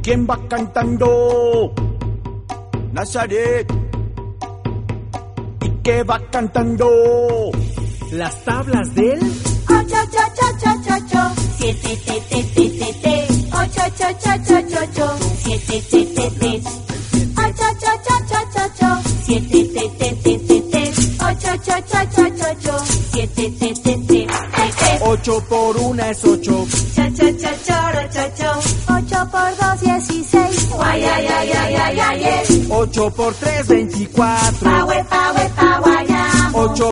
¿Quién va cantando? Nazaret. ¿Y qué va cantando? Las tablas del 8, 8, 8, 8, 8, 7, te, te, te, te, te. 8, 8, 8, 8, 8, 7, te, te, te. 8, 8, 8, 8, 8, 7, te, te, te, te, te. 8, 8, 8, 8, 8, 7, te, te, te, te. 8 por 1 es 8. Cha, cha, cha, choro, cho, cho. 8 por 2, 16. Guay, ay, ay, ay, ay, ay, ay. 8 por 3, 24. Pa, we, pa, we, pa, guayamo. 8